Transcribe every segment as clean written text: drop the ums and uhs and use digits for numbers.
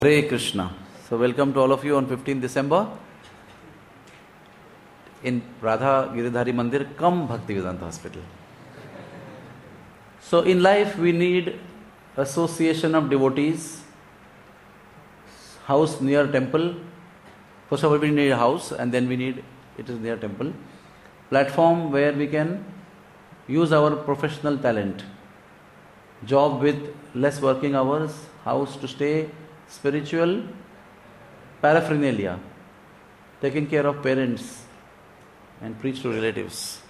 Hare Krishna. So welcome to all of you on 15th December in Radha Giridhari Mandir, come Bhaktivedanta Hospital. So in life we need association of devotees, house near temple. First of all we need a house and then we need it is near temple. Platform where we can use our professional talent. Job with less working hours, house to stay, spiritual paraphernalia, taking care of parents and preach to relatives.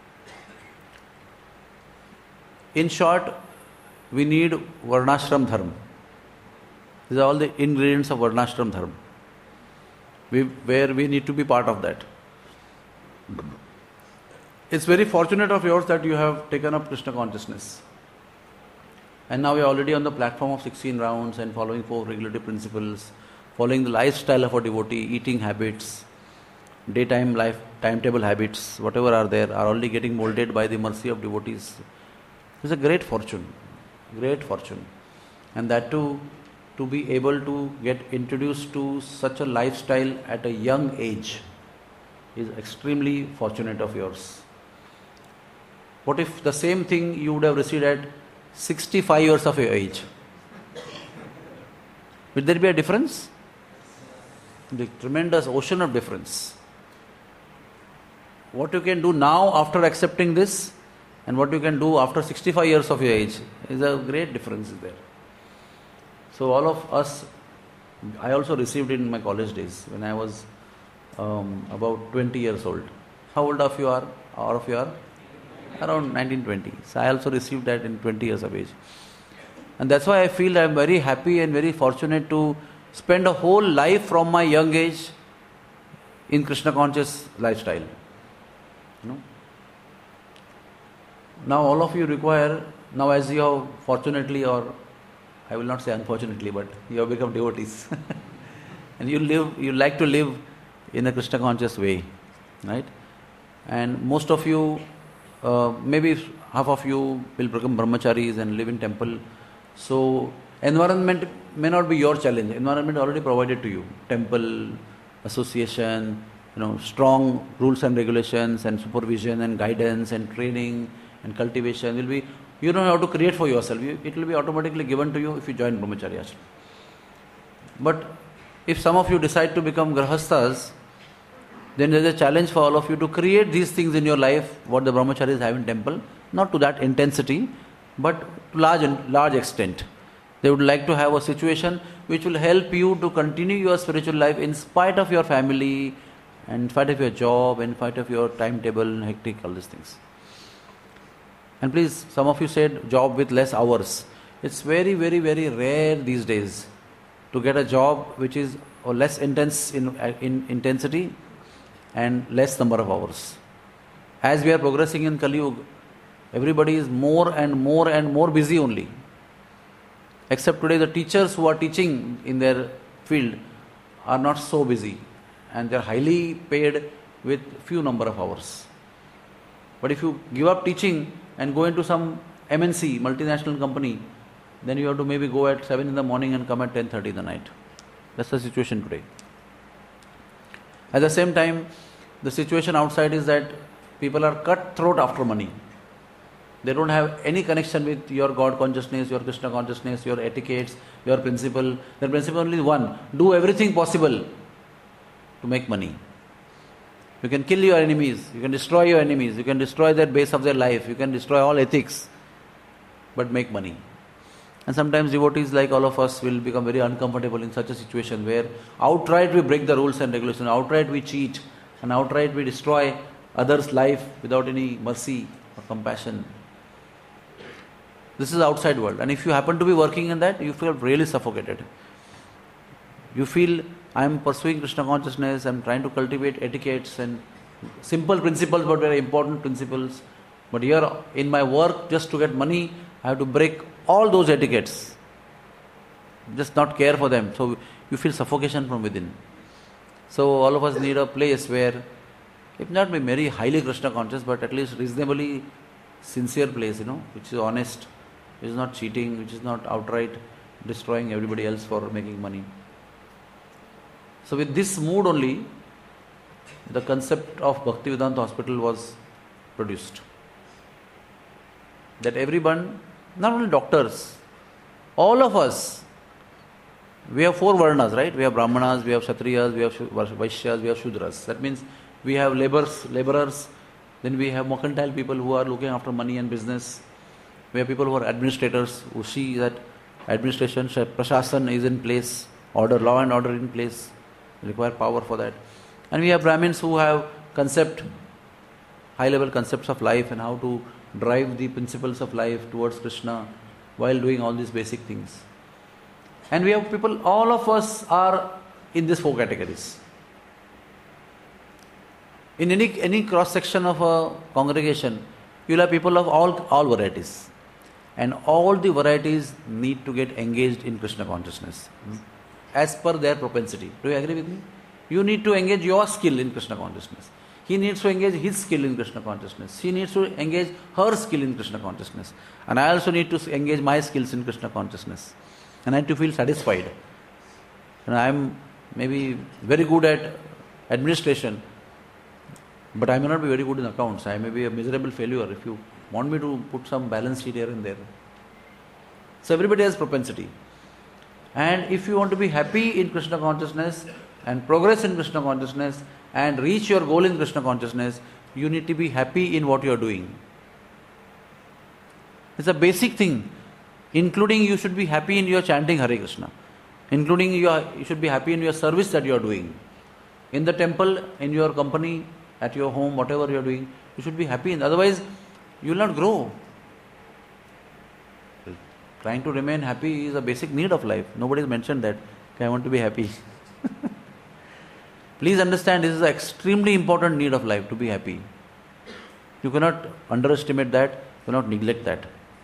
In short, we need Varnashram Dharma. These are all the ingredients of Varnashram Dharma, where we need to be part of that. It's very fortunate of yours that you have taken up Krishna consciousness. And now we are already on the platform of 16 rounds and following 4 regulative principles, following the lifestyle of a devotee, eating habits, daytime life, timetable habits, whatever are there, are already getting molded by the mercy of devotees. It's a great fortune. And that too, to be able to get introduced to such a lifestyle at a young age is extremely fortunate of yours. What if the same thing you would have received at 65 years of your age? Will there be a difference? The tremendous ocean of difference. What you can do now after accepting this and what you can do after 65 years of your age is a great difference there. So all of us, I also received in my college days when I was about 20 years old. How old of you are? All of you are? Around 1920. So I also received that in 20 years of age. And that's why I feel I am very happy and very fortunate to spend a whole life from my young age in Krishna conscious lifestyle. Now all of you require, now as you have fortunately, or I will not say unfortunately, but you have become devotees. And you like to live in a Krishna conscious way. Right? And most of you, maybe half of you will become brahmacharis and live in temple. So environment may not be your challenge. Environment already provided to you. Temple, association, strong rules and regulations and supervision and guidance and training and cultivation will be. You don't have to create for yourself. It will be automatically given to you if you join brahmacharya ashram. But if some of you decide to become grahasthas, then there is a challenge for all of you to create these things in your life, what the brahmacharis have in temple, not to that intensity, but to large extent. They would like to have a situation which will help you to continue your spiritual life in spite of your family, and in spite of your job, in spite of your timetable, hectic, all these things. And please, some of you said job with less hours. It's very, very, very rare these days to get a job which is less intense in intensity and less number of hours. As we are progressing in Kali Yuga, everybody is more and more busy only. Except today the teachers who are teaching in their field are not so busy and they are highly paid with few number of hours. But if you give up teaching and go into some MNC, multinational company, then you have to maybe go at 7 in the morning and come at 10:30 in the night. That's the situation today. At the same time, the situation outside is that people are cutthroat after money. They don't have any connection with your God consciousness, your Krishna consciousness, your etiquettes, your principle. Their principle only one: do everything possible to make money. You can kill your enemies, you can destroy your enemies, you can destroy their base of their life, you can destroy all ethics, but make money. And sometimes devotees like all of us will become very uncomfortable in such a situation where outright we break the rules and regulations, outright we cheat, and outright we destroy others' life without any mercy or compassion. This is the outside world. And if you happen to be working in that, you feel really suffocated. You feel, I am pursuing Krishna consciousness, I am trying to cultivate etiquettes and simple principles but very important principles. But here in my work, just to get money, I have to break all those etiquettes. Just not care for them. So you feel suffocation from within. So all of us need a place where, if not be very highly Krishna conscious, but at least reasonably sincere place, which is honest, which is not cheating, which is not outright destroying everybody else for making money. So with this mood only, the concept of Bhaktivedanta Hospital was produced. That everyone, not only doctors, all of us, we have 4 varnas, right? We have Brahmanas, we have Kshatriyas, we have Vaishyas, we have Shudras. That means we have laborers, then we have mercantile people who are looking after money and business. We have people who are administrators, who see that administration, prashasan is in place, law and order in place, require power for that. And we have Brahmins who have high-level concepts of life and how to drive the principles of life towards Krishna while doing all these basic things. And we have people, all of us are in these 4 categories. In any cross-section of a congregation, you will have people of all varieties. And all the varieties need to get engaged in Krishna consciousness as per their propensity. Do you agree with me? You need to engage your skill in Krishna consciousness. He needs to engage his skill in Krishna consciousness. She needs to engage her skill in Krishna consciousness. And I also need to engage my skills in Krishna consciousness. And I need to feel satisfied. And I am maybe very good at administration, but I may not be very good in accounts. I may be a miserable failure if you want me to put some balance sheet here and there. So everybody has propensity. And if you want to be happy in Krishna consciousness and progress in Krishna consciousness and reach your goal in Krishna consciousness, you need to be happy in what you are doing. It's a basic thing. Including you should be happy in your chanting Hare Krishna. Including you should be happy in your service that you are doing. In the temple, in your company, at your home, whatever you are doing, you should be happy. Otherwise, you will not grow. Trying to remain happy is a basic need of life. Nobody has mentioned that. Okay, I want to be happy. Please understand, this is an extremely important need of life, to be happy. You cannot underestimate that, you cannot neglect that.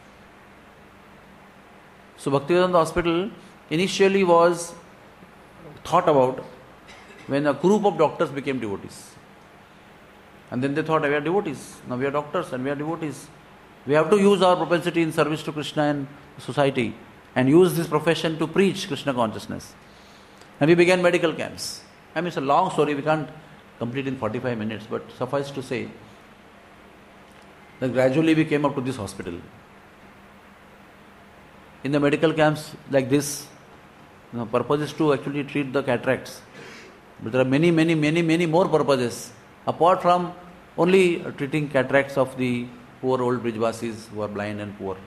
So Bhaktivedanta Hospital initially was thought about when a group of doctors became devotees. And then they thought, we are devotees, now we are doctors and we are devotees. We have to use our propensity in service to Krishna and society and use this profession to preach Krishna consciousness. And we began medical camps. I mean, it's a long story, we can't complete in 45 minutes, but suffice to say that gradually we came up to this hospital. In the medical camps like this, purpose is to actually treat the cataracts. But there are many more purposes apart from only treating cataracts of the poor old Brijvasis who are blind and poor.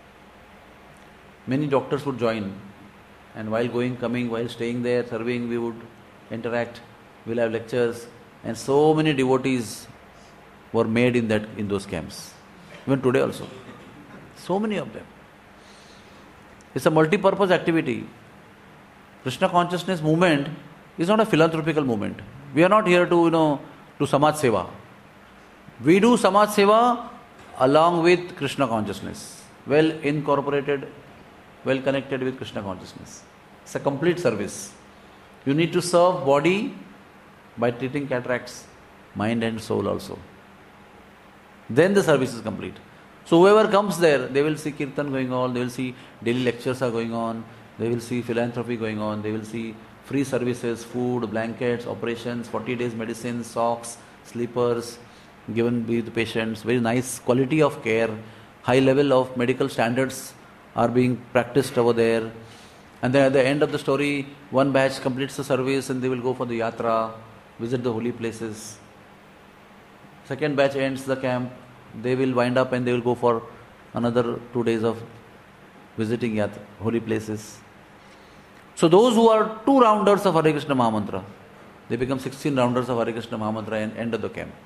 Many doctors would join, and while going, coming, while staying there, serving, we would interact, we'll have lectures, and so many devotees were made in those camps. Even today also. So many of them. It's a multi-purpose activity. Krishna consciousness movement is not a philanthropical movement. We are not here to, do Samaj Seva. We do Samaj Seva along with Krishna consciousness. Well incorporated, well connected with Krishna consciousness. It's a complete service. You need to serve body by treating cataracts, mind and soul also. Then the service is complete. So whoever comes there, they will see kirtan going on, they will see daily lectures are going on, they will see philanthropy going on, they will see free services, food, blankets, operations, 40 days medicine, socks, sleepers given with the patients, very nice quality of care, high level of medical standards are being practiced over there. And then at the end of the story, one batch completes the service and they will go for the yatra, visit the holy places. Second batch ends the camp, they will wind up and they will go for another 2 days of visiting holy places. So those who are 2 rounders of Hare Krishna Mahamantra, they become 16 rounders of Hare Krishna Mahamantra and end of the camp.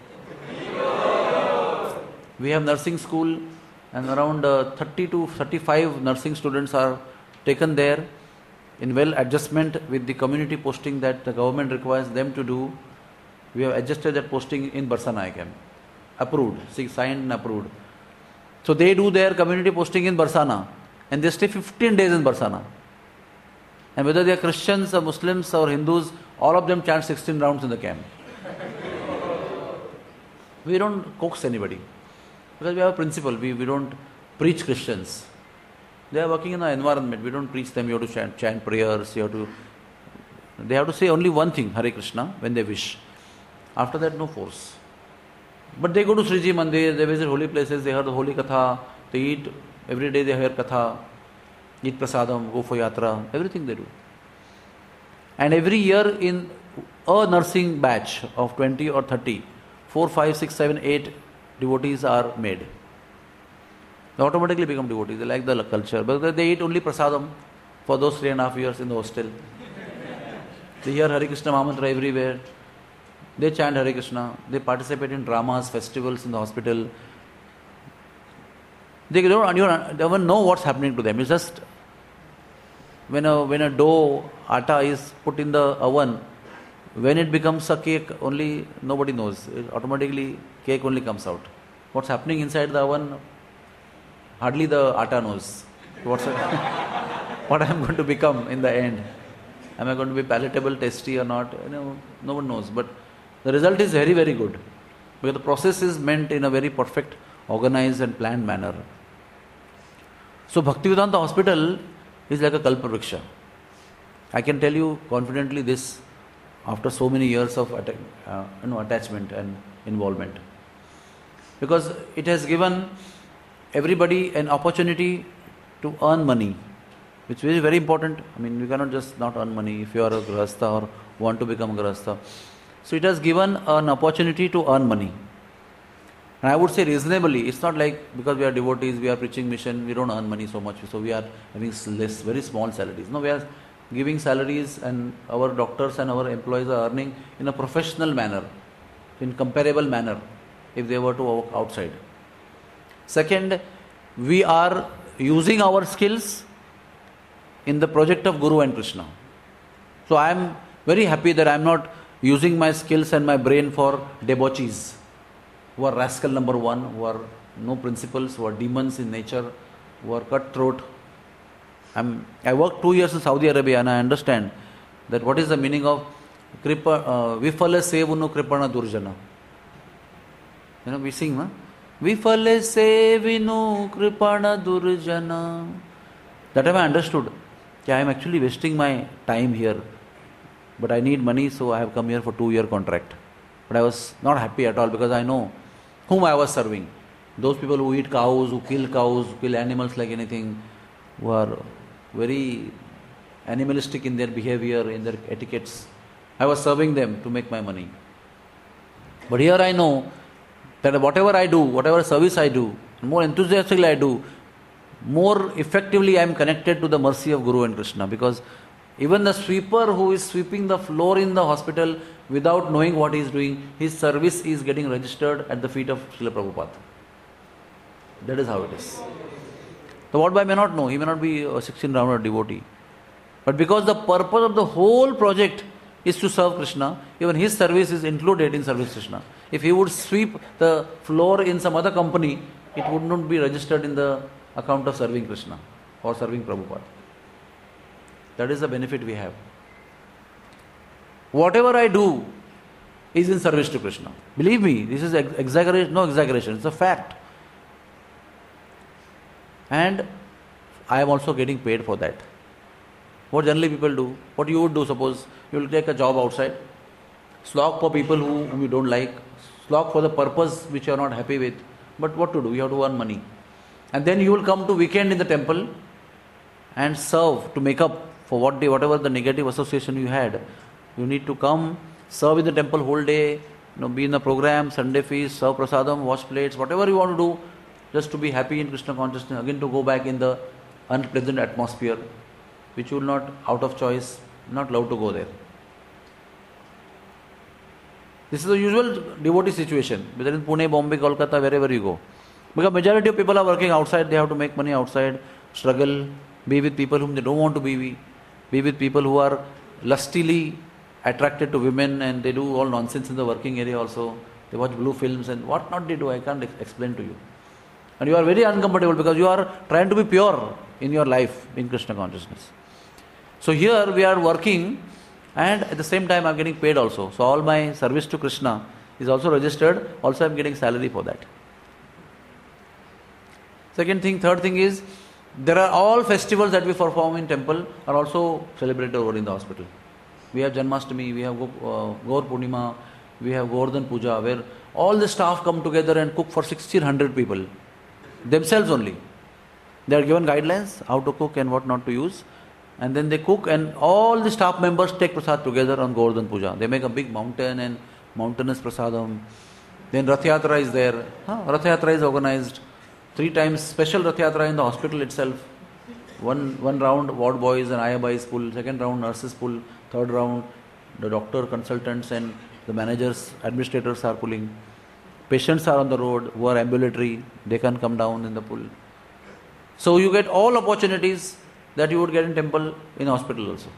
We have nursing school and around 30 to 35 nursing students are taken there in well adjustment with the community posting that the government requires them to do. We have adjusted that posting in Barsana camp. Approved, signed and approved. So they do their community posting in Barsana and they stay 15 days in Barsana. And whether they are Christians or Muslims or Hindus, all of them chant 16 rounds in the camp. We don't coax anybody. Because we have a principle, we don't preach Christians. They are working in the environment, we don't preach them, you have to chant prayers, you have to They have to say only one thing, Hare Krishna, when they wish. After that, no force. But they go to Sriji Mandir, they visit holy places, they hear the holy katha, they eat, every day they hear katha, eat prasadam, go for yatra, everything they do. And every year in a nursing batch of 20 or 30, 4, 5, 6, 7, 8 devotees are made. They automatically become devotees. They like the culture. But they eat only prasadam for those 3.5 years in the hostel. They hear Hare Krishna Mahamantra everywhere. They chant Hare Krishna. They participate in dramas, festivals in the hospital. They don't even know what's happening to them. It's just when a dough, atta is put in the oven, when it becomes a cake, only nobody knows. Automatically, cake only comes out. What's happening inside the oven, hardly the atta knows. What I am going to become in the end. Am I going to be palatable, tasty or not? No one knows. But the result is very, very good. Because the process is meant in a very perfect, organized and planned manner. So Bhaktivedanta Hospital is like a Kalpavriksha. I can tell you confidently this after so many years of attachment and involvement. Because it has given everybody an opportunity to earn money, which is very important. I mean, you cannot just not earn money if you are a grahastha or want to become a grahastha. So it has given an opportunity to earn money. And I would say reasonably. It's not like because we are devotees, we are preaching mission, we don't earn money so much, so we are having less, very small salaries. No, we are giving salaries and our doctors and our employees are earning in a professional manner, in comparable manner, if they were to work outside. Second, we are using our skills in the project of Guru and Krishna. So I am very happy that I am not using my skills and my brain for debauchees, who are rascal number one, who are no principles, who are demons in nature, who are cutthroat. I worked 2 years in Saudi Arabia and I understand that what is the meaning of Vifala Sevunu Kripana Durjana. We sing, na? Vifale Sevinu Kripana Durjana. That time I understood that I am actually wasting my time here. But I need money, so I have come here for 2-year contract. But I was not happy at all because I know whom I was serving. Those people who eat cows, who kill animals like anything, who are very animalistic in their behavior, in their etiquettes. I was serving them to make my money. But here I know that whatever I do, whatever service I do, more enthusiastically I do, more effectively I am connected to the mercy of Guru and Krishna. Because even the sweeper who is sweeping the floor in the hospital without knowing what he is doing, his service is getting registered at the feet of Srila Prabhupada. That is how it is. The what boy may not know, he may not be a 16-rounder devotee. But because the purpose of the whole project is to serve Krishna, even his service is included in service Krishna. If he would sweep the floor in some other company, it would not be registered in the account of serving Krishna or serving Prabhupada. That is the benefit we have. Whatever I do is in service to Krishna. Believe me, this is exaggeration, no exaggeration, it's a fact. And I am also getting paid for that. What generally people do, what you would do, suppose you will take a job outside, slog for people whom you don't like, slog for the purpose which you are not happy with, but what to do, you have to earn money. And then you will come to weekend in the temple and serve to make up for whatever the negative association you had. You need to come, serve in the temple whole day, be in the program, Sunday feast, serve prasadam, wash plates, whatever you want to do, just to be happy in Krishna consciousness, again to go back in the unpleasant atmosphere, which you will not, out of choice, not allowed to go there. This is the usual devotee situation, whether in Pune, Bombay, Kolkata, wherever you go. Because majority of people are working outside, they have to make money outside, struggle, be with people whom they don't want to be with people who are lustily attracted to women and they do all nonsense in the working area also. They watch blue films and what not they do, I can't explain to you. And you are very uncomfortable because you are trying to be pure in your life in Krishna consciousness. So here we are working and at the same time I am getting paid also. So all my service to Krishna is also registered, also I am getting salary for that. Third thing is, there are all festivals that we perform in temple are also celebrated over in the hospital. We have Janmashtami, we have Gaur Purnima, we have Govardhan Puja, where all the staff come together and cook for 1600 people. Themselves only. They are given guidelines how to cook and what not to use. And then they cook, and all the staff members take prasad together on Govardhan Puja. They make a big mountain and mountainous prasadam. Then Rath Yatra is there. Rath Yatra is organized 3 times, special Rath Yatra in the hospital itself. One round ward boys and Ayabais pull, second round nurses pull, third round the doctor consultants and the managers, administrators are pulling. Patients are on the road who are ambulatory, they can come down in the pull. So you get all opportunities that you would get in temple, in hospital also.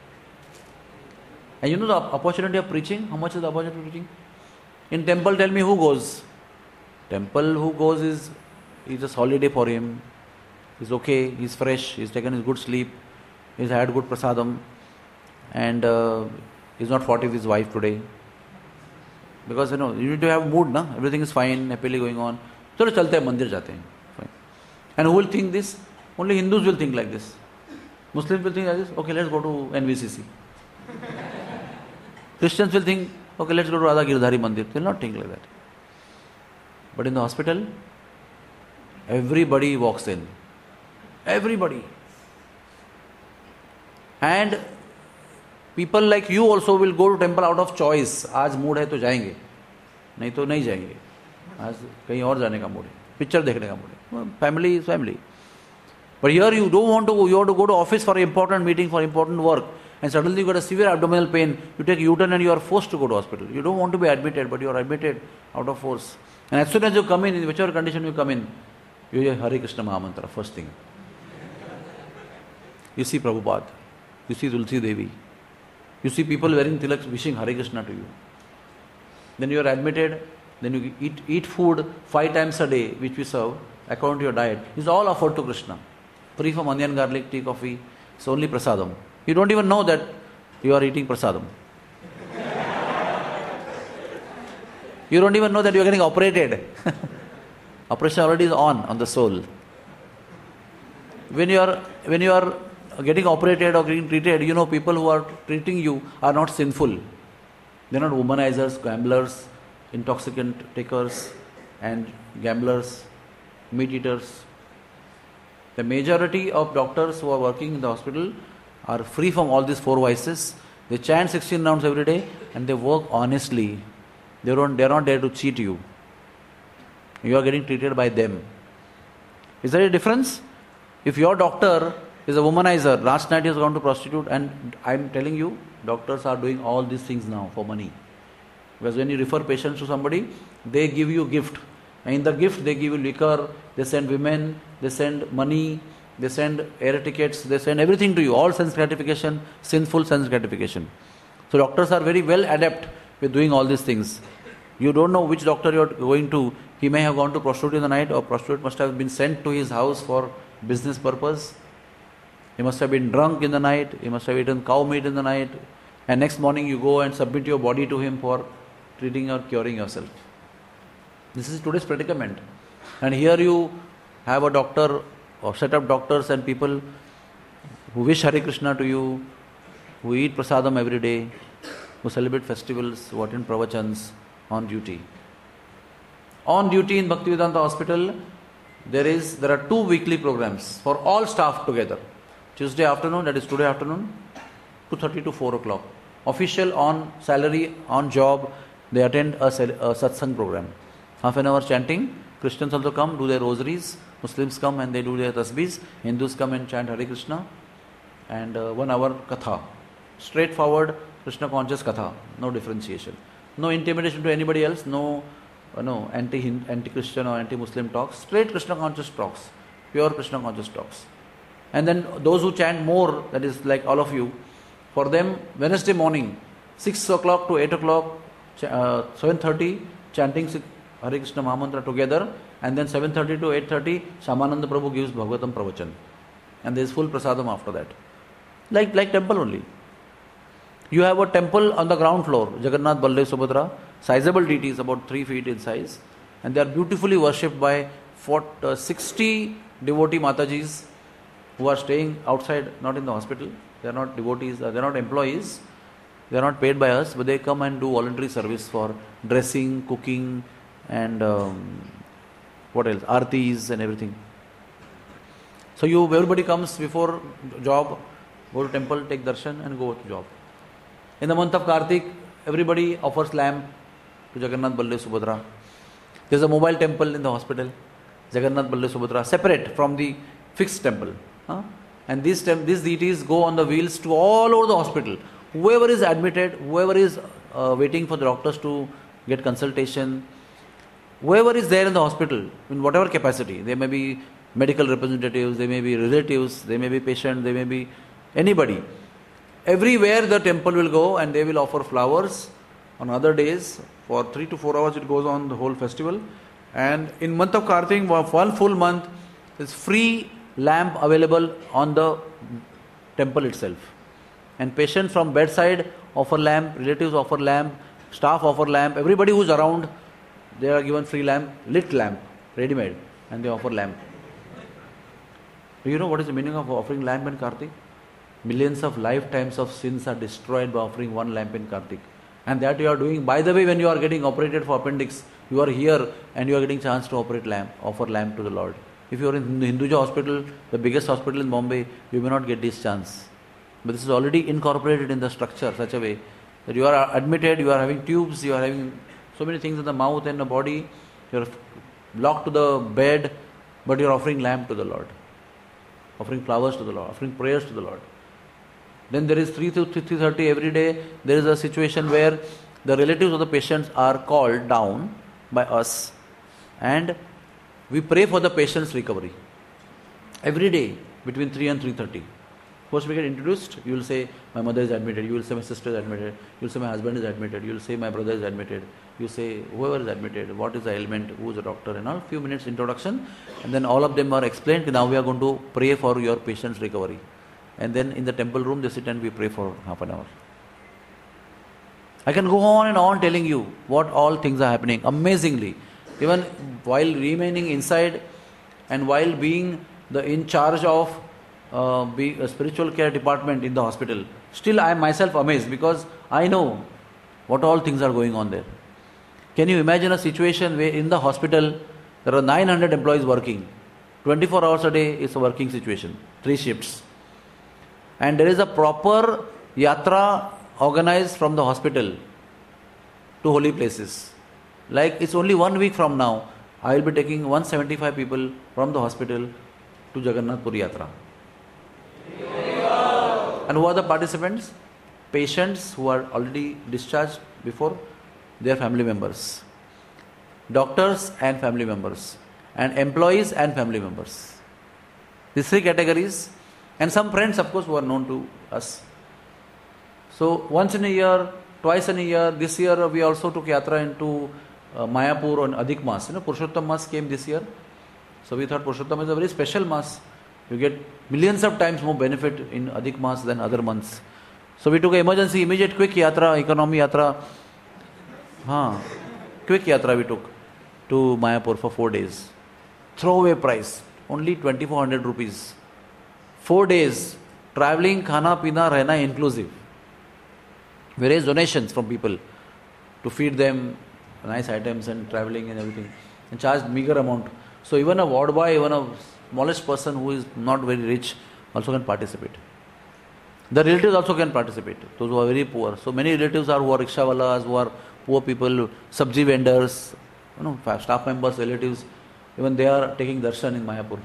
And you know the opportunity of preaching? How much is the opportunity of preaching? In temple, tell me who goes? Temple who goes is just holiday for him. He's okay, he's fresh, he's taken his good sleep, he's had good prasadam, and he's not fought with his wife today. Because you need to have mood, na? Everything is fine, happily going on. Chalo chalte hain, mandir jate hain. Fine. And who will think this? Only Hindus will think like this. Muslims will think like this, okay, let's go to NVCC. Christians will think, okay, let's go to Radha Girdhari Mandir. They will not think like that. But in the hospital, everybody walks in. Everybody. And people like you also will go to temple out of choice. आज mood है तो जाएंगे, नहीं तो नहीं जाएंगे. आज कहीं और जाने का मूड है, पिक्चर देखने का मूड है. Family is family. But here you don't want to go. You have to go to office for an important meeting, for important work, and suddenly you got a severe abdominal pain. You take U-turn and you are forced to go to hospital. You don't want to be admitted, but you are admitted out of force. And as soon as you come in whichever condition you come in, you hear Hare Krishna Mahamantra first thing. You see Prabhupada, you see Tulsi Devi, you see people wearing tilaks wishing Hare Krishna to you. Then you are admitted, then you eat food 5 times a day, which we serve, according to your diet. It's all offered to Krishna. Free from onion, garlic, tea, coffee. It's only prasadam. You don't even know that you are eating prasadam. You don't even know that you are getting operated. Operation already is on the soul. When you are getting operated or getting treated, people who are treating you are not sinful. They are not womanizers, gamblers, intoxicant takers, and gamblers, meat eaters. The majority of doctors who are working in the hospital are free from all these 4 vices. They chant 16 rounds every day and they work honestly. They are not there to cheat you. You are getting treated by them. Is there a difference? If your doctor is a womanizer, last night he has gone to prostitute, and I am telling you, doctors are doing all these things now for money. Because when you refer patients to somebody, they give you a gift. And in the gift, they give you liquor, they send women, they send money, they send air tickets, they send everything to you. All sense gratification, sinful sense gratification. So doctors are very well adept with doing all these things. You don't know which doctor you are going to. He may have gone to prostitute in the night, or prostitute must have been sent to his house for business purpose. He must have been drunk in the night, he must have eaten cow meat in the night, and next morning you go and submit your body to him for treating or curing yourself. This is today's predicament. And here you have a doctor or set up doctors and people who wish Hare Krishna to you, who eat prasadam every day, who celebrate festivals, who attend pravachans on duty. On duty in Bhaktivedanta Hospital, there are 2 weekly programs for all staff together. Tuesday afternoon, that is today afternoon, 2:30 to 4 o'clock. Official on salary, on job, they attend a satsang program. Half an hour chanting. Christians also come, do their rosaries. Muslims come and they do their tasbihs. Hindus come and chant Hare Krishna. And 1 hour katha. Straightforward Krishna conscious katha. No differentiation. No intimidation to anybody else. No anti-Christian or anti-Muslim talks. Straight Krishna conscious talks. Pure Krishna conscious talks. And then those who chant more, that is like all of you, for them Wednesday morning, 6 o'clock to 8 o'clock, 7:30, chanting Hare Krishna Mahamantra together, and then 7:30 to 8:30, Shamananda Prabhu gives Bhagavatam Pravachan. And there is full prasadam after that. Like temple only. You have a temple on the ground floor, Jagannath, Baldev, Subhadra, sizable deities, about 3 feet in size, and they are beautifully worshipped by 60 devotee Matajis who are staying outside, not in the hospital. They are not devotees, they are not employees. They are not paid by us, but they come and do voluntary service for dressing, cooking, and what else? Aartis and everything. So everybody comes before job, go to temple, take darshan, and go to job. In the month of Kartik, everybody offers lamb to Jagannath, Baldev, Subhadra. There is a mobile temple in the hospital, Jagannath, Baldev, Subhadra, separate from the fixed temple. And these deities go on the wheels to all over the hospital. Whoever is admitted, whoever is waiting for the doctors to get consultation, whoever is there in the hospital, in whatever capacity, they may be medical representatives, they may be relatives, they may be patients, they may be anybody. Everywhere the temple will go and they will offer flowers on other days. For 3 to 4 hours it goes on the whole festival. And in month of Kartik, 1 full month, is free lamp available on the temple itself. And patients from bedside offer lamp, relatives offer lamp, staff offer lamp, everybody who is around, they are given free lamp, lit lamp, ready-made, and they offer lamp. Do you know what is the meaning of offering lamp in Kartik? Millions of lifetimes of sins are destroyed by offering one lamp in Kartik. And that you are doing, by the way, when you are getting operated for appendix, you are here and you are getting chance to offer lamp to the Lord. If you are in Hinduja hospital, the biggest hospital in Bombay, you may not get this chance. But this is already incorporated in the structure such a way that you are admitted, you are having tubes, you are having so many things in the mouth and the body, you are locked to the bed, but you are offering lamp to the Lord, offering flowers to the Lord, offering prayers to the Lord. Then there is 3 to 3:30 every day. There is a situation where the relatives of the patients are called down by us and we pray for the patient's recovery. Every day between 3 and 3:30. First we get introduced, you will say my mother is admitted, you will say my sister is admitted, you will say my husband is admitted, you will say my brother is admitted, you say whoever is admitted, what is the ailment, who is the doctor and all, few minutes introduction, and then all of them are explained. Now we are going to pray for your patient's recovery. And then in the temple room they sit and we pray for half an hour. I can go on and on telling you what all things are happening amazingly. Even while remaining inside and while being in charge of being a spiritual care department in the hospital, still I am myself amazed because I know what all things are going on there. Can you imagine a situation where in the hospital there are 900 employees working, 24 hours a day is a working situation, 3 shifts. And there is a proper yatra organized from the hospital to holy places. Like it's only 1 week from now, I will be taking 175 people from the hospital to Jagannath Puri Yatra. And who are the participants? Patients who are already discharged before, their family members. Doctors and family members. And employees and family members. These 3 categories. And some friends, of course, who are known to us. So once in a year, twice in a year, this year we also took yatra into Mayapur on Adhik Mas. Purushottam Mas came this year. So we thought Purushottam is a very special Mas. You get millions of times more benefit in Adhik Mas than other months. So we took an emergency, immediate quick yatra, economy yatra. Quick yatra we took to Mayapur for 4 days. Throwaway price, only 2,400 rupees. 4 days, traveling, khana, pina, rehna inclusive. We raise donations from people to feed them nice items and traveling and everything, and charge meager amount. So even a ward boy, even a smallest person who is not very rich also can participate. The relatives also can participate, those who are very poor. So many relatives who are rickshawalas, who are poor people, sabji vendors, staff members, relatives, even they are taking darshan in Mayapur.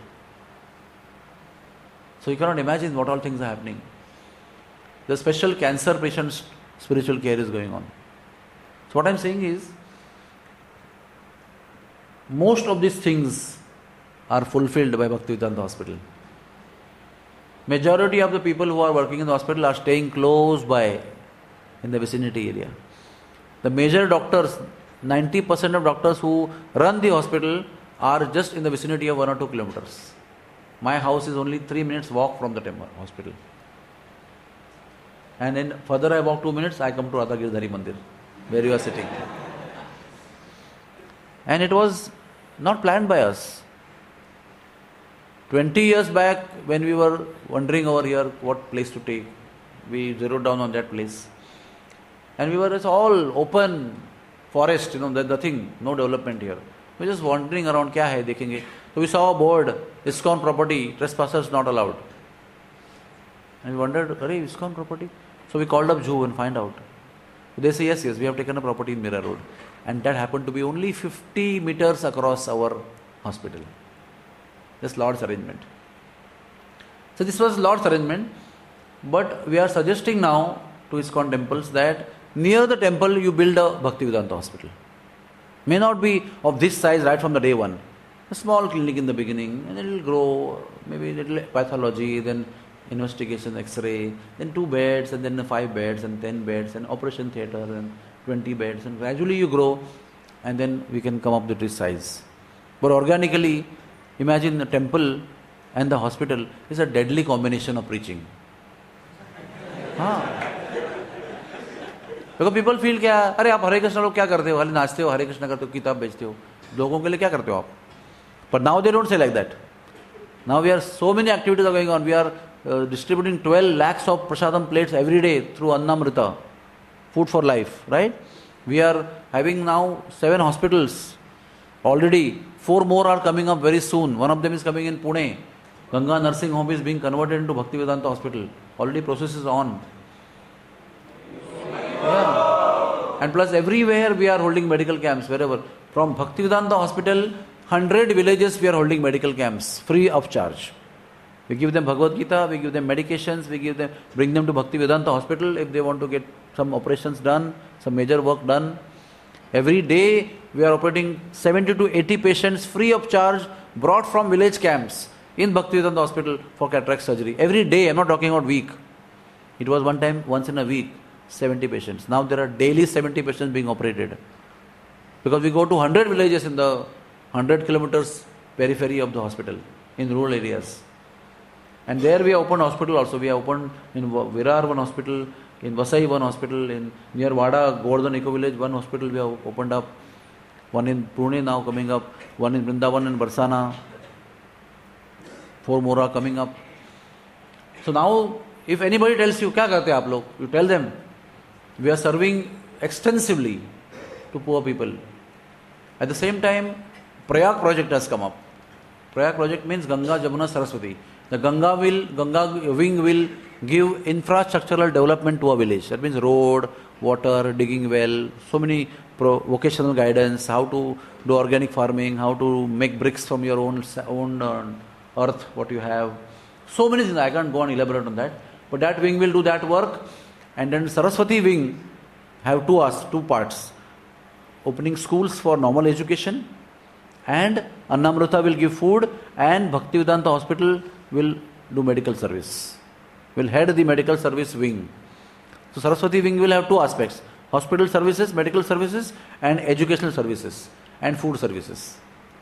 So you cannot imagine what all things are happening. The special cancer patients' spiritual care is going on. So what I am saying is, most of these things are fulfilled by Bhaktivedanta Hospital. Majority of the people who are working in the hospital are staying close by in the vicinity area. The major doctors, 90% of doctors who run the hospital are just in the vicinity of 1 or 2 kilometers. My house is only 3 minutes walk from the temple hospital. And then further I walk 2 minutes, I come to Radha Giridhari Mandir, where you are sitting. And it was not planned by us. 20 years back, when we were wondering over here what place to take, we zeroed down on that place. And we were, it's all open forest, there's nothing, no development here. We were just wandering around, kya hai, dekhenge. So we saw a board, ISKCON property, trespassers not allowed. And we wondered, ISKCON property? So we called up Juhu and find out. So they say, yes, we have taken a property in Mira Road. And that happened to be only 50 meters across our hospital. This Lord's arrangement. So this was Lord's arrangement. But we are suggesting now to ISKCON temples that near the temple you build a Bhaktivedanta hospital. May not be of this size right from the day one. A small clinic in the beginning, and it will grow, maybe a little pathology, then investigation, X-ray, then 2 beds, and then 5 beds, and 10 beds, and operation theatre, and 20 beds, and gradually you grow, and then we can come up with this size. But organically, imagine the temple and the hospital is a deadly combination of preaching. Because people feel क्या, अरे आप हरे कृष्ण लोग क्या करते हो, खाली नाचते हो, हरे कृष्ण करते हो, किताब बेचते हो, लोगों के लिए क्या करते हो आप? But now they don't say like that. Now we are, so many activities are going on. We are distributing 12 lakhs of prasadam plates every day through Annamrita, Food for Life, right? We are having now 7 hospitals already. 4 more are coming up very soon. One of them is coming in Pune. Ganga Nursing Home is being converted into Bhaktivedanta Hospital. Already process is on. Yeah. And plus everywhere we are holding medical camps, wherever. From Bhaktivedanta Hospital, 100 villages we are holding medical camps, free of charge. We give them Bhagavad Gita, we give them medications, bring them to Bhaktivedanta Hospital if they want to get some operations done, some major work done. Every day we are operating 70 to 80 patients free of charge, brought from village camps in Bhaktivedanta Hospital for cataract surgery. Every day, I'm not talking about week. It was one time, once in a week, 70 patients. Now there are daily 70 patients being operated. Because we go to 100 villages in the 100 kilometers periphery of the hospital, in rural areas. And there we have opened hospital also. We have opened in Virar one hospital, in Vasai one hospital, in near Vada, Govardhan Eco Village, one hospital we have opened up. One in Pune now coming up, one in Vrindavan and Barsana. 4 more are coming up. So now, if anybody tells you, kya karte aap log? You tell them, we are serving extensively to poor people. At the same time, Prayag project has come up. Prayag project means Ganga, Jamuna, Saraswati. The Ganga wing will give infrastructural development to a village. That means road, water, digging well, so many vocational guidance, how to do organic farming, how to make bricks from your own earth, what you have. So many things, I can't go on elaborate on that. But that wing will do that work. And then Saraswati wing have two parts. Opening schools for normal education, and Annamrita will give food, and Bhaktivedanta Hospital will do medical service. Will head the medical service wing. So Saraswati wing will have 2 aspects. Hospital services, medical services, and educational services, and food services.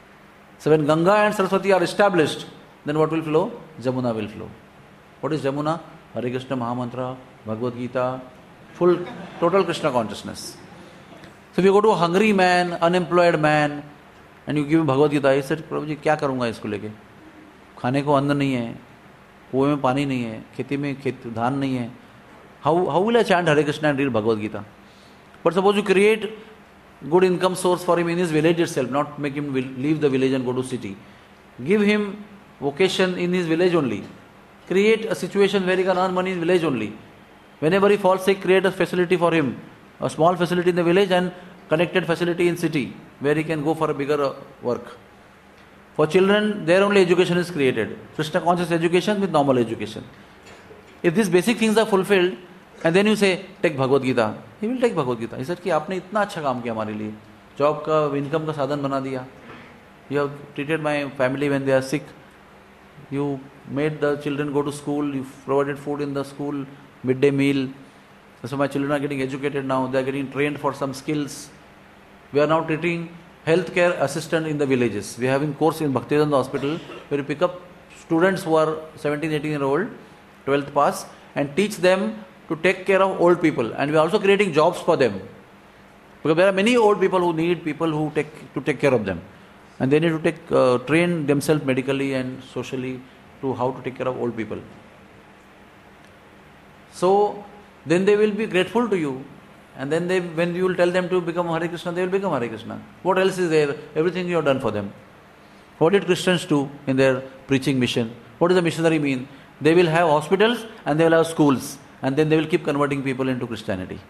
So when Ganga and Saraswati are established, then what will flow? Jamuna will flow. What is Jamuna? Hare Krishna Mahamantra, Bhagavad Gita, full, total Krishna consciousness. So if you go to a hungry man, unemployed man, and you give him Bhagavad Gita, he said, Prabhuji, क्या करूँगा इसको लेके? खाने को अन्न नहीं है, कुएं में पानी नहीं है, खेती में धान नहीं है. How will I chant Hare Krishna and read Bhagavad Gita? But suppose you create good income source for him in his village itself, not make him leave the village and go to city. Give him vocation in his village only. Create a situation where he can earn money in village only. Whenever he falls sick, create a facility for him. A small facility in the village and connected facility in city where he can go for a bigger work. For children, their only education is created. Krishna conscious education with normal education. If these basic things are fulfilled, and then you say, take Bhagavad Gita, he will take Bhagavad Gita. He said कि आपने इतना अच्छा काम किया हमारे लिए, job का income का साधन बना दिया. You have treated my family when they are sick. You made the children go to school. You provided food in the school, midday meal. So my children are getting educated now. They are getting trained for some skills. We are now treating healthcare assistant in the villages. We are having course in Bhaktivedanta Hospital where we pick up students who are 17, 18 year old, 12th pass, and teach them to take care of old people. And we are also creating jobs for them. Because there are many old people who need people who take care of them. And they need to train themselves medically and socially to how to take care of old people. So then they will be grateful to you And then when you will tell them to become Hare Krishna, they will become Hare Krishna. What else is there? Everything you have done for them. What did Christians do in their preaching mission? What does a missionary mean? They will have hospitals and they will have schools, and then they will keep converting people into Christianity.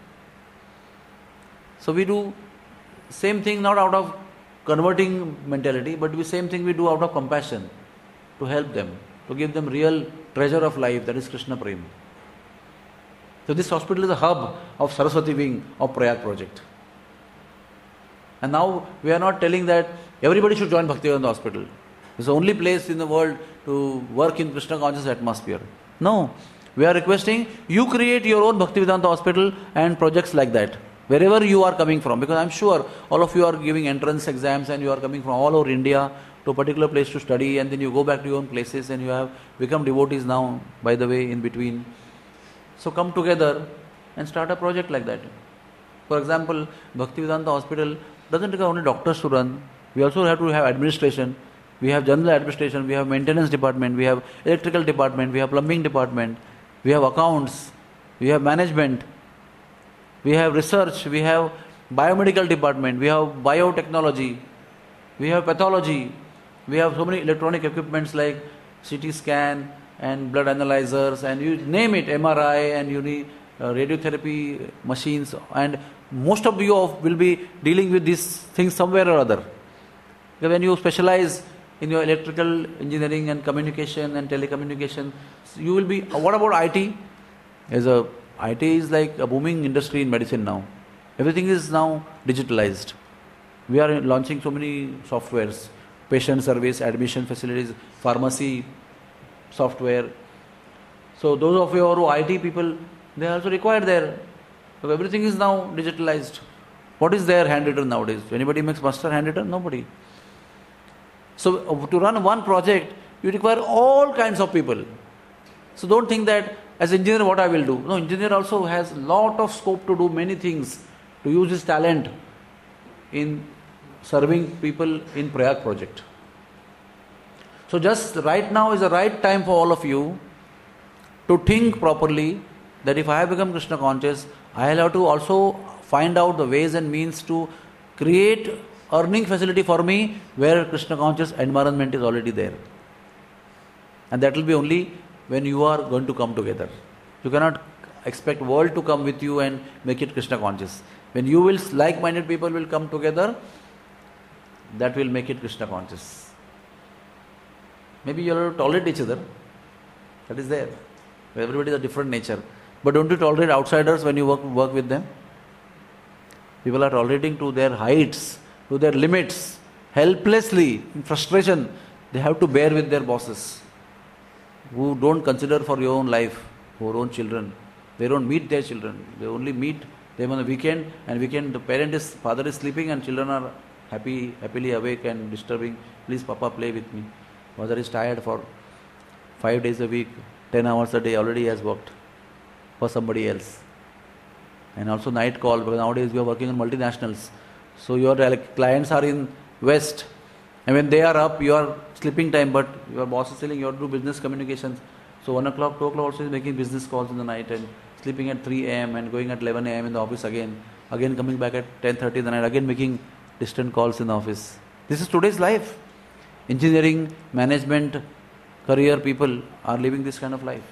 So we do same thing not out of converting mentality, but the same thing we do out of compassion, to help them, to give them real treasure of life, that is Krishna Prem. So this hospital is a hub of Saraswati wing of Prayag project. And now we are not telling that everybody should join Bhaktivedanta Hospital. It's the only place in the world to work in Krishna conscious atmosphere. No. We are requesting you create your own Bhaktivedanta Hospital and projects like that, wherever you are coming from. Because I'm sure all of you are giving entrance exams and you are coming from all over India to a particular place to study, and then you go back to your own places and you have become devotees now, by the way, in between. So come together and start a project like that. For example, Bhaktivedanta Hospital doesn't require only doctors to run. We also have to have administration. We have general administration, we have maintenance department, we have electrical department, we have plumbing department, we have accounts, we have management, we have research, we have biomedical department, we have biotechnology, we have pathology, we have so many electronic equipments like CT scan and blood analyzers, and you name it, MRI, and you need radiotherapy machines, and most of you will be dealing with these things somewhere or other. When you specialize in your electrical engineering and communication and telecommunication, you will be. What about IT? IT is like a booming industry in medicine now. Everything is now digitalized. We are launching so many softwares, patient service, admission facilities, pharmacy software. So those of you who are IT people, they are also required there. So everything is now digitalized. What is there handwritten nowadays? Anybody makes master handwritten? Nobody. So to run one project, you require all kinds of people. So don't think that as engineer what I will do. No, engineer also has lot of scope to do many things, to use his talent in serving people in Prayag project. So just right now is the right time for all of you to think properly that if I have become Krishna conscious, I will have to also find out the ways and means to create earning facility for me where Krishna conscious environment is already there. And that will be only when you are going to come together. You cannot expect world to come with you and make it Krishna conscious. When you will, like-minded people will come together, that will make it Krishna conscious. Maybe you will tolerate each other. That is there. Everybody is a different nature. But don't you tolerate outsiders when you work with them? People are tolerating to their heights, to their limits, helplessly, in frustration. They have to bear with their bosses, who don't consider for your own life, for your own children. They don't meet their children. They only meet them on the weekend, and weekend the father is sleeping and children are happily awake and disturbing. Please Papa, play with me. Mother is tired for 5 days a week, 10 hours a day already has worked for somebody else. And also night call, because nowadays we are working on multinationals. So your clients are in West, and when they are up, you are sleeping time, but your boss is telling you have to do business communications. So 1 o'clock, 2 o'clock also is making business calls in the night and sleeping at 3 a.m. and going at 11 a.m. in the office again coming back at 10:30 in the night, again making distant calls in the office. This is today's life. Engineering, management, career people are living this kind of life.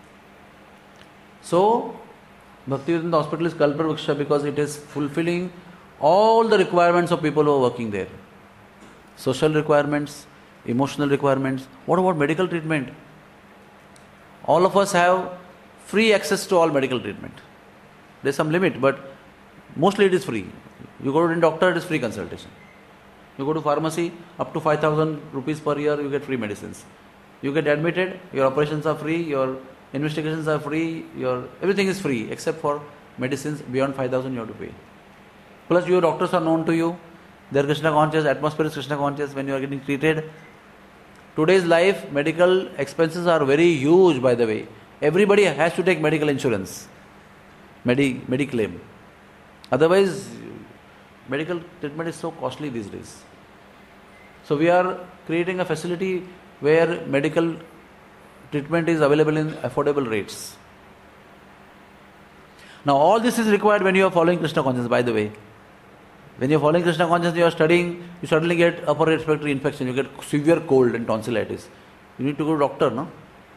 So Bhaktivedanta Hospital is Kalpavriksha because it is fulfilling all the requirements of people who are working there. Social requirements, emotional requirements. What about medical treatment? All of us have free access to all medical treatment. There is some limit, but mostly it is free. You go to a doctor, it is free consultation. You go to pharmacy, up to 5,000 rupees per year, you get free medicines. You get admitted, your operations are free, your investigations are free, everything is free except for medicines beyond 5,000 you have to pay. Plus your doctors are known to you, they are Krishna conscious, atmosphere is Krishna conscious when you are getting treated. Today's life, medical expenses are very huge, by the way. Everybody has to take medical insurance, Mediclaim. Otherwise, medical treatment is so costly these days. So we are creating a facility where medical treatment is available in affordable rates. Now all this is required when you are following Krishna consciousness, by the way. When you are following Krishna consciousness, you are studying, you suddenly get upper respiratory infection, you get severe cold and tonsillitis. You need to go to doctor, no?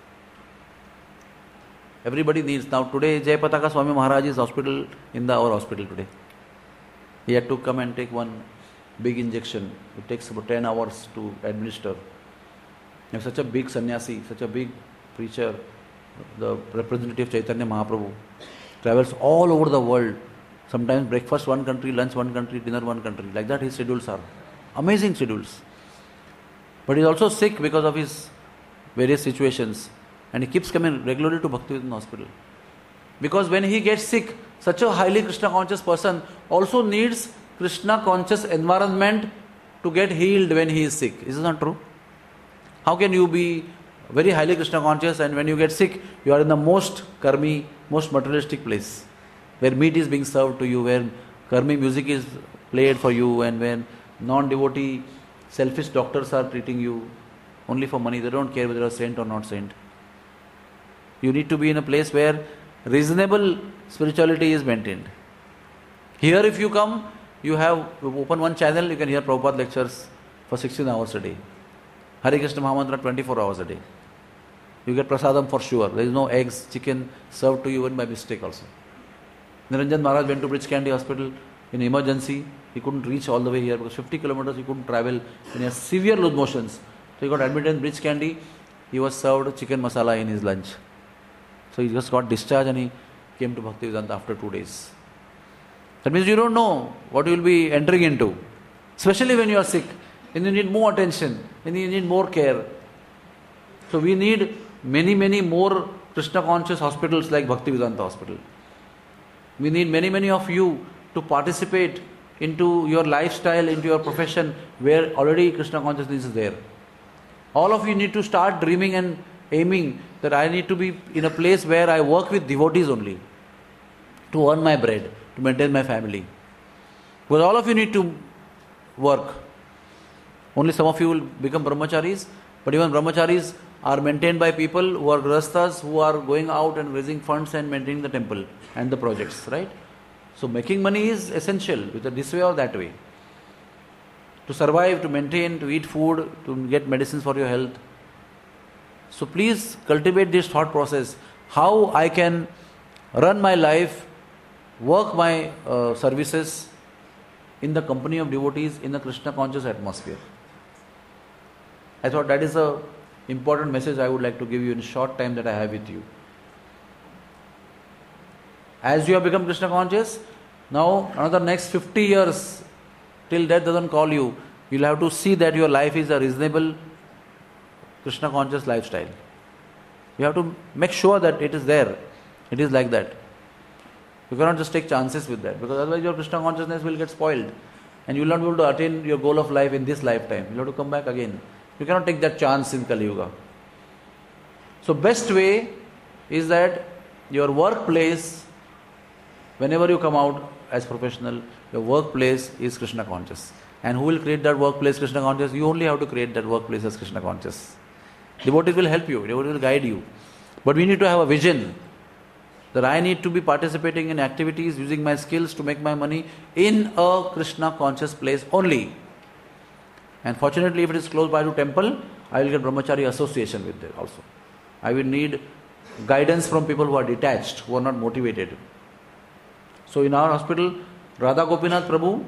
Everybody needs. Now today, Jayapataka Swami Maharaj is hospital in our hospital today. He had to come and take one big injection. It takes about 10 hours to administer. And such a big sannyasi, such a big preacher, the representative of Chaitanya Mahaprabhu, travels all over the world. Sometimes breakfast one country, lunch one country, dinner one country. Like that his schedules are. Amazing schedules. But he is also sick because of his various situations. And he keeps coming regularly to Bhaktivedanta Hospital. Because when he gets sick, such a highly Krishna conscious person also needs Krishna conscious environment to get healed when he is sick. Is this not true? How can you be very highly Krishna conscious and when you get sick, you are in the most karmi, most materialistic place, where meat is being served to you, where karmi music is played for you, and when non-devotee, selfish doctors are treating you only for money. They don't care whether you are saint or not saint. You need to be in a place where reasonable spirituality is maintained. Here if you come, you open one channel, you can hear Prabhupada lectures for 16 hours a day. Hare Krishna Mahamantra 24 hours a day. You get prasadam for sure. There is no eggs, chicken served to you even by mistake also. Niranjan Maharaj went to Bridge Candy Hospital in emergency. He couldn't reach all the way here because 50 kilometers he couldn't travel. He has severe loose motions. So he got admitted in Bridge Candy. He was served chicken masala in his lunch. So he just got discharged and he came to Bhaktivedanta after 2 days. That means you don't know what you will be entering into. Especially when you are sick. Then you need more attention. Then you need more care. So we need many more Krishna conscious hospitals like Bhaktivedanta Hospital. We need many of you to participate into your lifestyle, into your profession where already Krishna consciousness is there. All of you need to start dreaming and aiming that I need to be in a place where I work with devotees only to earn my bread, to maintain my family. Because all of you need to work. Only some of you will become brahmacharis, but even brahmacharis are maintained by people who are grahasthas, who are going out and raising funds and maintaining the temple and the projects, right? So making money is essential, whether this way or that way. To survive, to maintain, to eat food, to get medicines for your health. So please cultivate this thought process. How I can run my life, work my services in the company of devotees in a Krishna conscious atmosphere. I thought that is a important message I would like to give you in short time that I have with you. As you have become Krishna conscious, now another next 50 years till death doesn't call you, you'll have to see that your life is a reasonable Krishna conscious lifestyle. You have to make sure that it is there. It is like that. You cannot just take chances with that, because otherwise your Krishna consciousness will get spoiled and you will not be able to attain your goal of life in this lifetime. You have to come back again. You cannot take that chance in Kali Yuga. So best way is that your workplace, whenever you come out as professional, your workplace is Krishna conscious. And who will create that workplace Krishna conscious? You only have to create that workplace as Krishna conscious. Devotees will help you, devotees will guide you. But we need to have a vision that I need to be participating in activities, using my skills to make my money in a Krishna conscious place only. And fortunately, if it is close by to temple, I will get brahmachari association with it also. I will need guidance from people who are detached, who are not motivated. So in our hospital, Radha Gopinath Prabhu,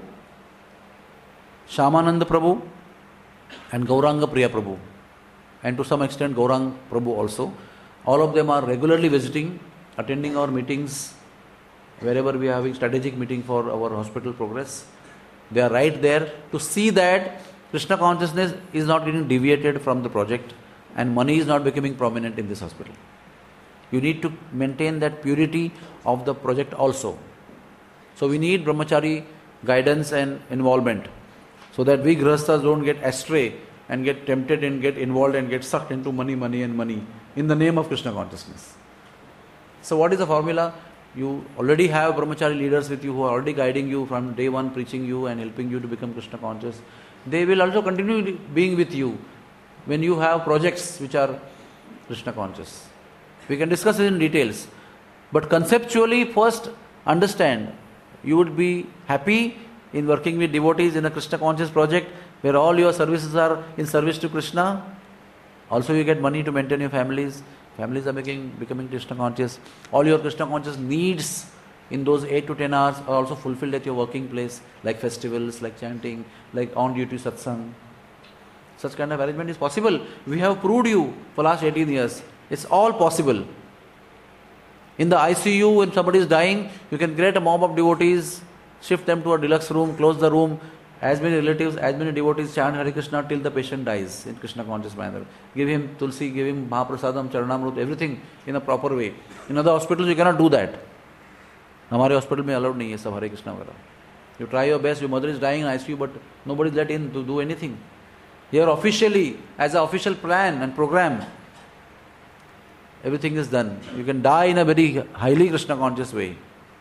Shyamananda Prabhu and Gauranga Priya Prabhu, and to some extent Gaurang Prabhu also, all of them are regularly visiting, attending our meetings wherever we are having strategic meeting for our hospital progress. They are right there to see that Krishna consciousness is not getting deviated from the project and money is not becoming prominent in this hospital. You need to maintain that purity of the project also. So we need brahmachari guidance and involvement so that we grahasthas don't get astray and get tempted and get involved and get sucked into money in the name of Krishna consciousness. So what is the formula? You already have brahmachari leaders with you who are already guiding you from day one, preaching you and helping you to become Krishna conscious. They will also continue being with you when you have projects which are Krishna conscious. We can discuss it in details. But conceptually, first understand, you would be happy in working with devotees in a Krishna conscious project where all your services are in service to Krishna. Also you get money to maintain your families. Families are becoming Krishna conscious. All your Krishna conscious needs in those 8 to 10 hours are also fulfilled at your working place, like festivals, like chanting, like on-duty satsang. Such kind of arrangement is possible. We have proved you for last 18 years. It's all possible. In the ICU, when somebody is dying, you can create a mob of devotees, shift them to a deluxe room, close the room, as many relatives, as many devotees chant Hare Krishna till the patient dies in Krishna conscious manner. Give him Tulsi, give him Mahaprasadam, Charanamrut, everything in a proper way. In other hospitals, you cannot do that. Hamare hospital mein allowed nahi hai sab Hare Krishna vagara. You try your best, your mother is dying in ICU, but nobody is let in to do anything. Here officially, as an official plan and program, everything is done. You can die in a very highly Krishna conscious way.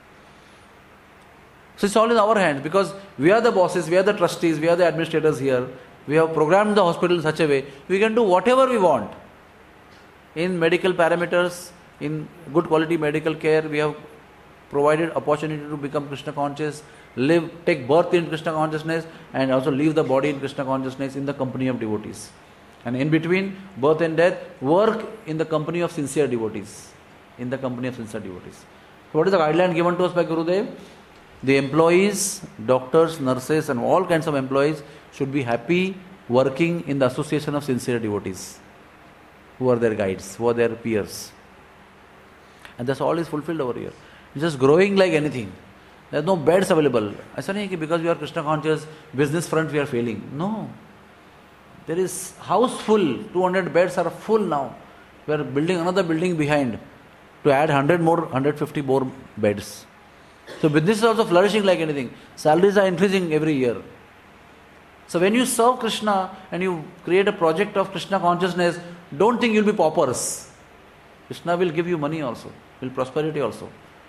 So it's all in our hands because we are the bosses, we are the trustees, we are the administrators here. We have programmed the hospital in such a way we can do whatever we want. In medical parameters, in good quality medical care, we have provided opportunity to become Krishna conscious, take birth in Krishna consciousness and also leave the body in Krishna consciousness in the company of devotees. And in between birth and death, work in the company of sincere devotees. In the company of sincere devotees. So what is the guideline given to us by Gurudev? The employees, doctors, nurses and all kinds of employees should be happy working in the association of sincere devotees who are their guides, who are their peers. And that's all is fulfilled over here. It's just growing like anything. There are no beds available. I say nahi because we are Krishna conscious, business front we are failing. No. There is house full, 200 beds are full now. We are building another building behind to add 150 more beds. So business is also flourishing like anything. Salaries are increasing every year. So when you serve Krishna and you create a project of Krishna consciousness, don't think you'll be paupers. Krishna will give you money also, will prosperity also.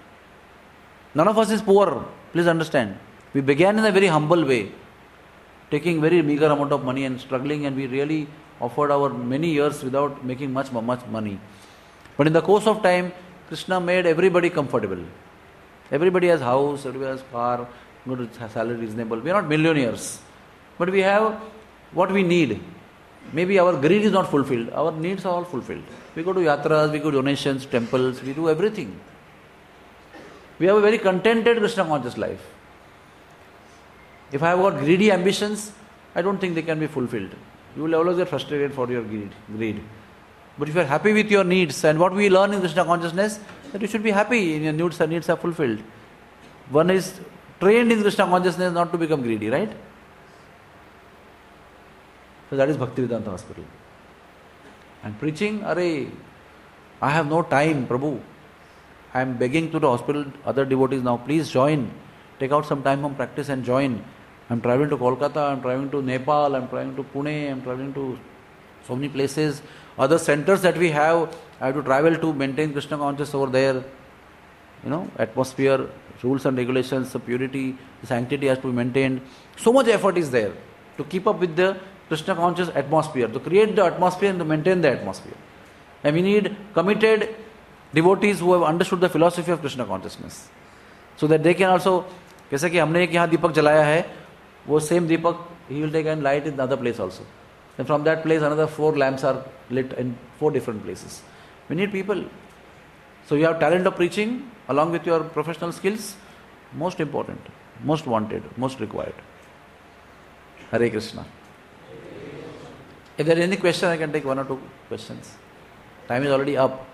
None of us is poor, please understand. We began in a very humble way, taking very meager amount of money and struggling, and we really offered our many years without making much money. But in the course of time, Krishna made everybody comfortable. Everybody has house, everybody has car, good salary reasonable. We are not millionaires, but we have what we need. Maybe our greed is not fulfilled. Our needs are all fulfilled. We go to yatras, we go to donations, temples, we do everything. We have a very contented Krishna conscious life. If I have got greedy ambitions, I don't think they can be fulfilled. You will always get frustrated for your greed. But if you are happy with your needs, and what we learn in Krishna consciousness, that you should be happy in your needs are fulfilled. One is trained in Krishna consciousness not to become greedy, right? So that is Bhaktivedanta Hospital. And preaching, I have no time, Prabhu. I am begging to the hospital, other devotees now, please join. Take out some time from practice and join. I am traveling to Kolkata, I am traveling to Nepal, I am traveling to Pune, I am traveling to so many places. Other centers that we have, I have to travel to maintain Krishna consciousness over there. Atmosphere, rules and regulations, the purity, the sanctity has to be maintained. So much effort is there to keep up with the Krishna conscious atmosphere, to create the atmosphere and to maintain the atmosphere. And we need committed devotees who have understood the philosophy of Krishna consciousness. So that they can also, जैसे कि हमने एक यहाँ दीपक जलाया है, वो same Deepak he will take and light in another place also. And from that place another 4 lamps are lit in 4 different places. We need people. So you have talent of preaching along with your professional skills, most important, most wanted, most required. Hare Krishna. If there is any question, I can take 1 or 2 questions. Time is already up.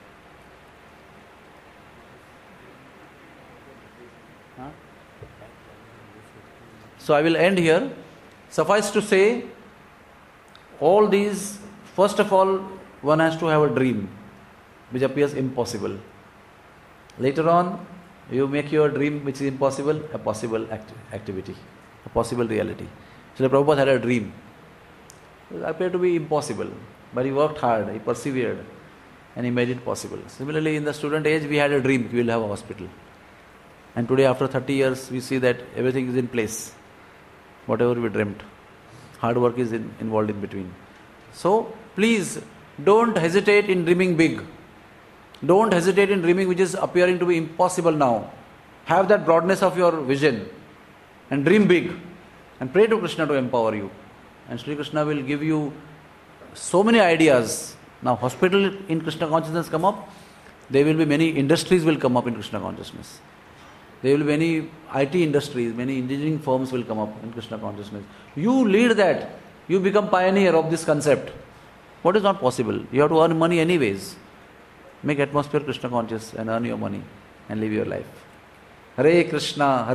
So I will end here. Suffice to say, all these, first of all, one has to have a dream, which appears impossible. Later on, you make your dream, which is impossible, a possible activity, a possible reality. So the Prabhupada had a dream. It appeared to be impossible, but he worked hard, he persevered, and he made it possible. Similarly, in the student age, we had a dream, we will have a hospital. And today, after 30 years, we see that everything is in place. Whatever we dreamt. Hard work is involved in between. So, please, don't hesitate in dreaming big. Don't hesitate in dreaming which is appearing to be impossible now. Have that broadness of your vision and dream big and pray to Krishna to empower you. And Sri Krishna will give you so many ideas. Now hospital in Krishna consciousness come up, there will be many industries will come up in Krishna consciousness. There will be many IT industries, many engineering firms will come up in Krishna consciousness. You lead that. You become pioneer of this concept. What is not possible? You have to earn money anyways. Make atmosphere Krishna conscious and earn your money and live your life. Hare Krishna,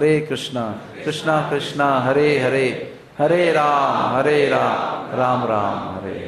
Krishna Krishna, Hare Hare, Hare Ram, Ram Ram, Hare